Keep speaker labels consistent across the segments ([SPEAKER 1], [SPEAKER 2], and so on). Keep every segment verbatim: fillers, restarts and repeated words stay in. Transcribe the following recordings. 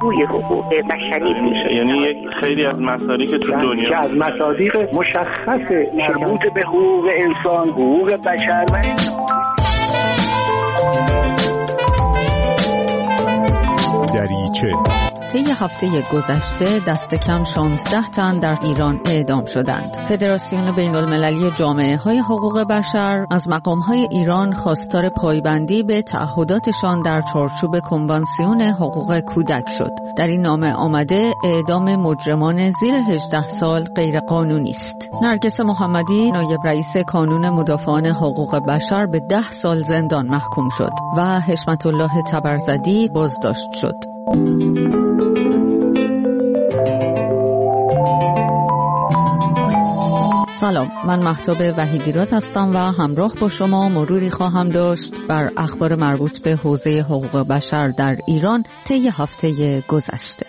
[SPEAKER 1] پهلوی حقوق بشری میشه.
[SPEAKER 2] یعنی یک خیلی از مصادیق که تو دنیا
[SPEAKER 3] که از مصادیق مشخص مربوط به حقوق انسان، حقوق بشر و
[SPEAKER 4] دریچه.
[SPEAKER 5] طی هفته گذشته دست کم شانزده تن در ایران اعدام شدند. فدراسیون بین المللی جامعه های حقوق بشر از مقام های ایران خواستار پایبندی به تعهداتشان در چارچوب کنوانسیون حقوق کودک شد. در این نامه آمده اعدام مجرمان زیر هجده سال غیر قانونی است. نرگس محمدی نایب رئیس کانون مدافعان حقوق بشر به ده سال زندان محکوم شد و حشمت الله تبرزدی بازداشت شد. سلام، من مهتاب وحیدیراد هستم و همراه با شما مروری خواهم داشت بر اخبار مربوط به حوزه حقوق بشر در ایران طی هفته گذشته.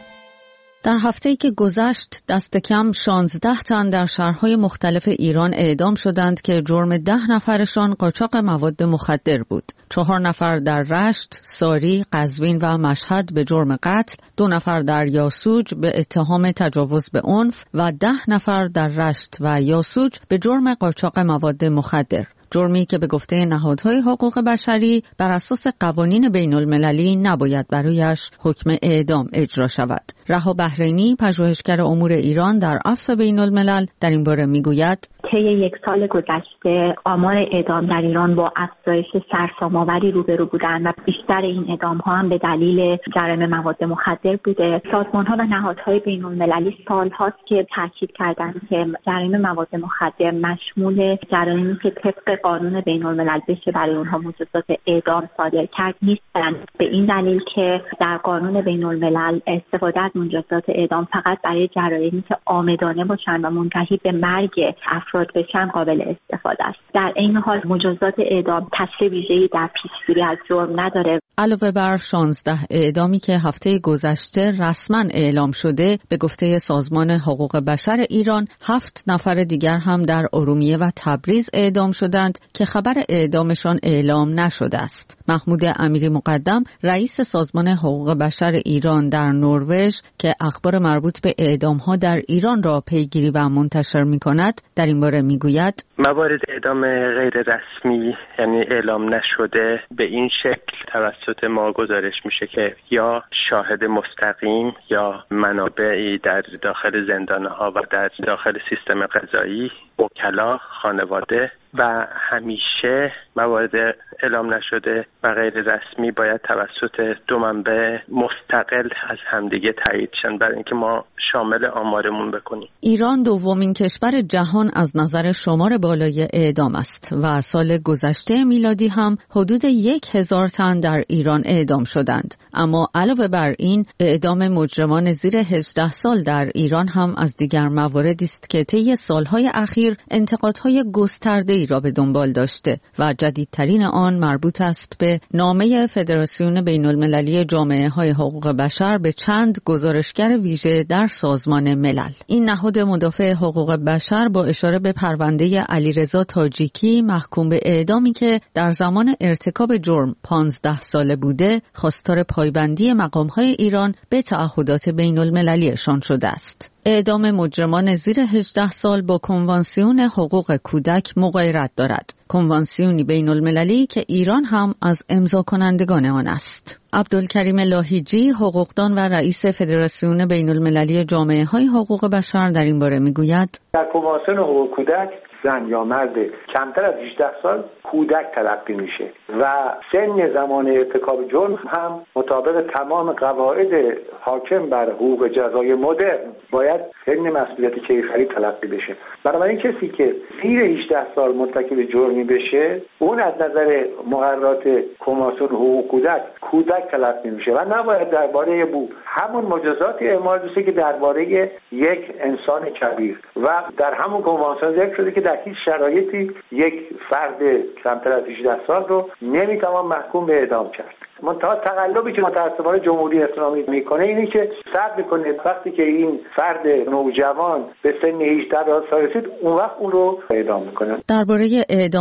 [SPEAKER 5] در هفته‌ای که گذشت دست کم شانزده تن در شهرهای مختلف ایران اعدام شدند که جرم ده نفرشان قاچاق مواد مخدر بود. چهار نفر در رشت، ساری، قزوین و مشهد به جرم قتل، دو نفر در یاسوج به اتهام تجاوز به عنف و ده نفر در رشت و یاسوج به جرم قاچاق مواد مخدر. جرمی که به گفته نهادهای حقوق بشری بر اساس قوانین بین المللی نباید برایش حکم اعدام اجرا شود. رها بحرینی، پژوهشگر امور ایران در عفو بین الملل، در این باره میگوید
[SPEAKER 6] طی یک سال گذشته آمار اعدام در ایران با افزایش سرسام‌آوری روبرو بودند و بیشتر این اعدام‌ها هم به دلیل جرایم مواد مخدر بوده. سازمان‌ها و نهادهای بین‌المللی سال‌هاست که تاکید کردند که جرایم مواد مخدر مشمول جرایمی که طبق قانون بین‌الملل بشه برای اونها مجازات اعدام صادر کرد نیستند. به این دلیل که در قانون بین‌الملل استفاده از مجازات اعدام فقط برای جرایمی که عامدانه باشند و منتهی به مرگ افراد بشن قابل استفاده است. در این حال مجازات اعدام تاثیر ویژه‌ای در پیشگیری از جرم نداره.
[SPEAKER 5] علاوه بر شانزده اعدامی که هفته گذشته رسما اعلام شده، به گفته سازمان حقوق بشر ایران هفت نفر دیگر هم در ارومیه و تبریز اعدام شدند که خبر اعدامشان اعلام نشده است. محمود امیری مقدم، رئیس سازمان حقوق بشر ایران در نروژ که اخبار مربوط به اعدام‌ها در ایران را پیگیری و منتشر می‌کند، در این باره میگوید
[SPEAKER 7] موارد اعدام غیر رسمی یعنی اعلام نشده به این شکل توسط ما گزارش میشه که یا شاهد مستقیم یا منابعی در داخل زندانها و در داخل سیستم قضایی، وکلا، خانواده و همیشه موارد اعلام نشده و غیر رسمی باید توسط دو منبع مستقل از همدیگه تایید شن برای اینکه ما شامل آمارمون بکنیم.
[SPEAKER 5] ایران دومین کشور جهان از نظر شمار بالای اعدام است و سال گذشته میلادی هم حدود یک هزار تن در ایران اعدام شدند. اما علاوه بر این اعدام مجرمان زیر هجده سال در ایران هم از دیگر مواردی است که طی سالهای اخیر انتقادهای گسترده‌ای را به دنبال داشته و جدیدترین آن مربوط است به نامه فدراسیون بین المللی جامعه های حقوق بشر به چند گزارشگر ویژه در سازمان ملل. این نهاد مدافع حقوق بشر با اشاره به پرونده علیرضا تاجیکی محکوم به اعدامی که در زمان ارتکاب جرم پانزده ساله بوده، خواستار پایبندی مقام‌های ایران به تعهدات بین المللیشان شده است. اعدام مجرمان زیر هجده سال با کنوانسیون حقوق کودک مغایرت دارد. کنوانسیونی بین المللی که ایران هم از امضا کنندگان آن است. عبدالکریم لاهیجی، حقوقدان و رئیس فدراسیون بین المللی جامعه های حقوق بشر، در این باره میگوید
[SPEAKER 3] در کنوانسیون حقوق کودک زن یا مرد کمتر از هجده سال کودک تلقی میشه و سن زمان ارتکاب جرم هم مطابق تمام قواعد حاکم بر حقوق جزای مدرن باید سن مسئولیت کیفری تلقی بشه. بنابراین کسی که زیر هجده سال مرتکب جرمی بشه اون از نظر مقررات کنوانسیون حقوق کودک کودک تلقی میشه و نباید درباره بو همون مجازات اعمال بشه که درباره یک انسان کبیر و در همون کنوانسیون ذکر شده که در هیچ شرایطی یک فرد کمتر از هجده سال رو نمیتوان محکوم به اعدام کرد. منتها تقلبی که متأسفانه جمهوری اسلامی میکنه اینه که صبر میکنه وقتی که این فرد نوجوان به سن هجده سال رسید اون وقت اون رو اعدام میکنه.
[SPEAKER 5] درباره اعدام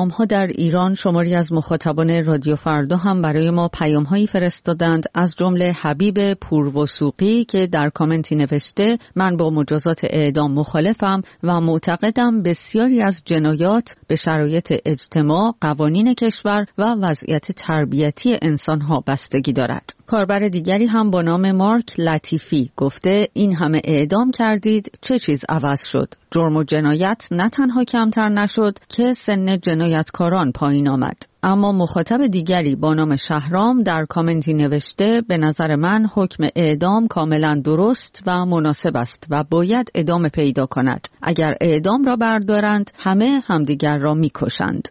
[SPEAKER 5] اعدام‌ها در ایران شماری از مخاطبان رادیو فردا هم برای ما پیام‌هایی فرستادند، از جمله حبیب پوروسوقی که در کامنتی نوشته: من با مجازات اعدام مخالفم و معتقدم بسیاری از جنایات به شرایط اجتماع، قوانین کشور و وضعیت تربیتی انسان‌ها بستگی دارد. کاربر دیگری هم با نام مارک لطیفی گفته: این همه اعدام کردید، چه چیز عوض شد؟ جرم و جنایت نه تنها کمتر نشد که سن جنایتکاران پایین آمد. اما مخاطب دیگری با نام شهرام در کامنتی نوشته: به نظر من حکم اعدام کاملا درست و مناسب است و باید ادامه پیدا کند. اگر اعدام را بردارند همه همدیگر را میکشند.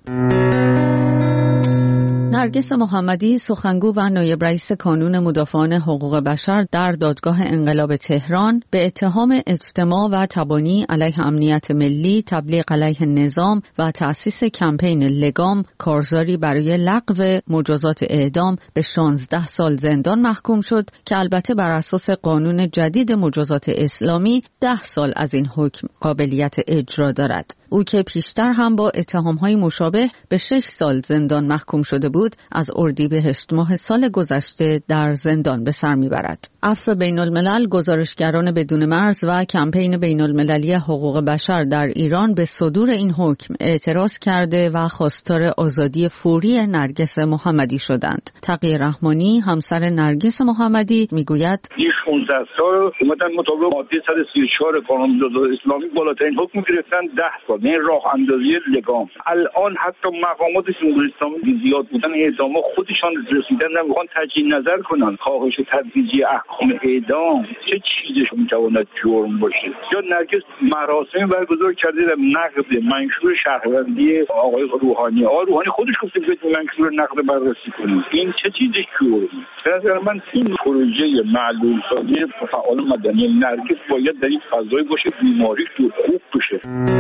[SPEAKER 5] نرگس محمدی، سخنگو و نایب رئیس کانون مدافعان حقوق بشر در دادگاه انقلاب تهران، به اتهام اجتماع و تبانی علیه امنیت ملی، تبلیغ علیه نظام و تأسیس کمپین لگام کارزاری برای لغو مجازات اعدام به شانزده سال زندان محکوم شد که البته بر اساس قانون جدید مجازات اسلامی ده سال از این حکم قابلیت اجرا دارد. او که پیشتر هم با اتهام‌های مشابه به شش سال زندان محکوم شده بود، از اردیبهشت ماه سال گذشته در زندان به سر میبرد. عفو بین الملل، گزارشگران بدون مرز و کمپین بین المللی حقوق بشر در ایران به صدور این حکم اعتراض کرده و خواستار آزادی فوری نرگس محمدی شدند. تقی رحمانی، همسر نرگس محمدی، میگوید:
[SPEAKER 8] شانزده سال اومدن مطابق ماده صد و سی و چهار قانون مجازات اسلامی بالاترین حکم گرفتن ده سال. این راه اندازی لگام. الان حتی مقامات جمهوری اسلامی زیاد بودن اعدام خودشان رسیدن نمیخوان تجدید نظر کنن. خواهش تدریجی احکام اعدام چه چیزش میتواند جرم باشه؟ یا نرگس مراسمی برگزار کرده در نقد منشور شهروندی آقای روحانی. آقای روحانی خودش گفته که منشور نقد بررسی کنید. این چه چیزش جرم؟ به نظر من این پروژه معلول سازی فعال مدنی نرگس باید در این فضای باشه، بیماری خوب بشه.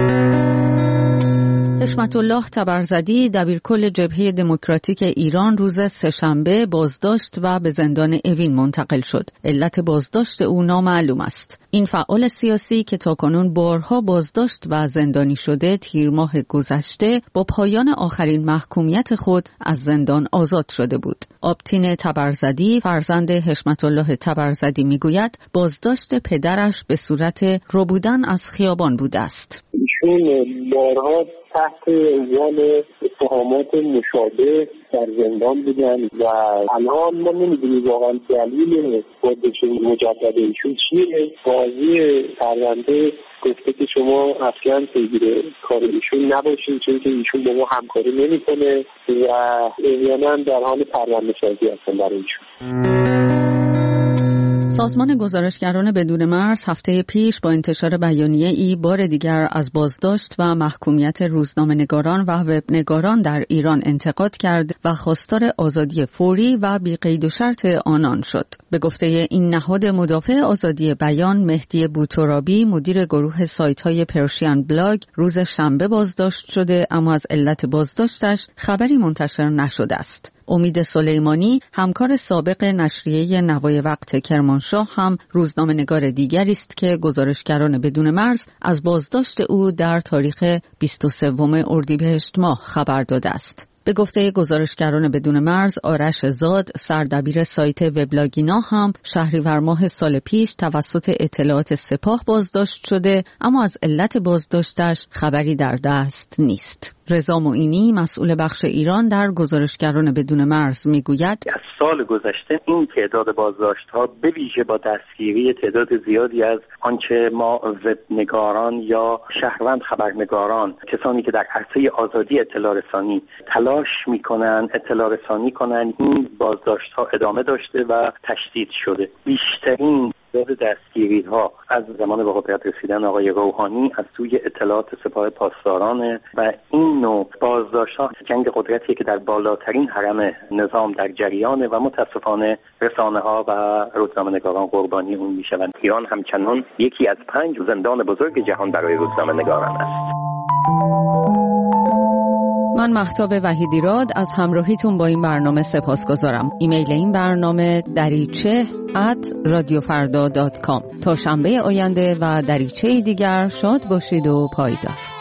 [SPEAKER 5] حشمت الله تبرزدی، دبیرکل جبهه دموکراتیک ایران، روز سه‌شنبه بازداشت و به زندان اوین منتقل شد. علت بازداشت او نامعلوم است. این فعال سیاسی که تاکنون بارها بازداشت و زندانی شده، تیر ماه گذشته با پایان آخرین محکومیت خود از زندان آزاد شده بود. آبتین تبرزدی، فرزند حشمت الله تبرزدی، میگوید بازداشت پدرش به صورت ربودن از خیابان بوده است.
[SPEAKER 9] ایشون بارها تحت عنوان اتهامات مشابه در زندان بودن و الان ما نمیدونیم واقعا دلیل بازداشت مجدد ایشون چیه. قاضی پرونده گفته که شما اصلا پیگیر کار ایشون نباشین چون که ایشون با ما همکاری نمیکنه و احیانا در حال پرونده سازی هستن برای ایشون.
[SPEAKER 5] سازمان گزارشگران بدون مرز هفته پیش با انتشار بیانیه‌ای بار دیگر از بازداشت و محکومیت روزنامه‌نگاران و وبنگاران در ایران انتقاد کرد و خواستار آزادی فوری و بی قید و شرط آنان شد. به گفته این نهاد مدافع آزادی بیان، مهدی بوترابی، مدیر گروه سایت‌های پرشین بلاگ، روز شنبه بازداشت شده، اما از علت بازداشتش خبری منتشر نشده است. امید سلیمانی، همکار سابق نشریه نوای وقت کرمانشاه، هم روزنامه‌نگار دیگری است که گزارشگران بدون مرز از بازداشت او در تاریخ بیست و سوم اردیبهشت ماه خبر داده است. به گفته گزارشگران بدون مرز، آرش زاد، سردبیر سایت وبلاگینا، هم شهریور ماه سال پیش توسط اطلاعات سپاه بازداشت شده، اما از علت بازداشتش خبری در دست نیست. رضا معینی، مسئول بخش ایران در گزارشگران بدون مرز، میگوید
[SPEAKER 7] از سال گذشته این تعداد بازداشت‌ها به ویژه با دستگیری تعداد زیادی از آنچه ما وبنگاران یا شهروند خبرنگاران، کسانی که در عرصه آزادی اطلاع رسانی تلاش میکنن اطلاع رسانی کنن، این بازداشت‌ها ادامه داشته و تشدید شده. بیشترین تعداد دستگیری‌ها از زمان به قدرت رسیدن آقای روحانی از سوی اطلاعات سپاه پاسداران و این نوع بازداشت‌ها جنگ قدرتی که در بالاترین هرم نظام در جریانه و متاسفانه رسانه‌ها و روزنامه‌نگاران قربانی اون میشوند. ایران همچنان یکی از پنج زندان بزرگ جهان برای روزنامه‌نگاران است.
[SPEAKER 5] من مهتاب وحیدیراد از همراهیتون با این برنامه سپاسگزارم. ایمیل این برنامه دریچه ات رادیو فردا دات کام. تا شنبه آینده و دریچه دیگر شاد باشید و پایدار.